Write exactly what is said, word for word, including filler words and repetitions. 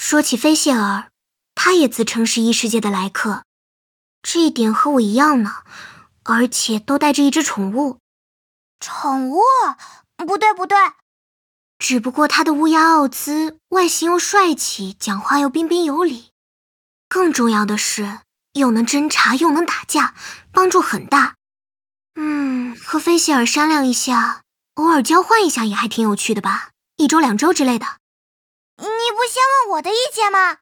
说起菲谢尔，他也自称是异世界的来客，这一点和我一样呢，而且都带着一只宠物。 宠物？不对不对， 只不过他的乌鸦奥兹外形又帅气，讲话又彬彬有礼，更重要的是又能侦查又能打架，帮助很大。嗯，和菲谢尔商量一下，偶尔交换一下也还挺有趣的吧，一周两周之类的。 你不先问我的意见吗？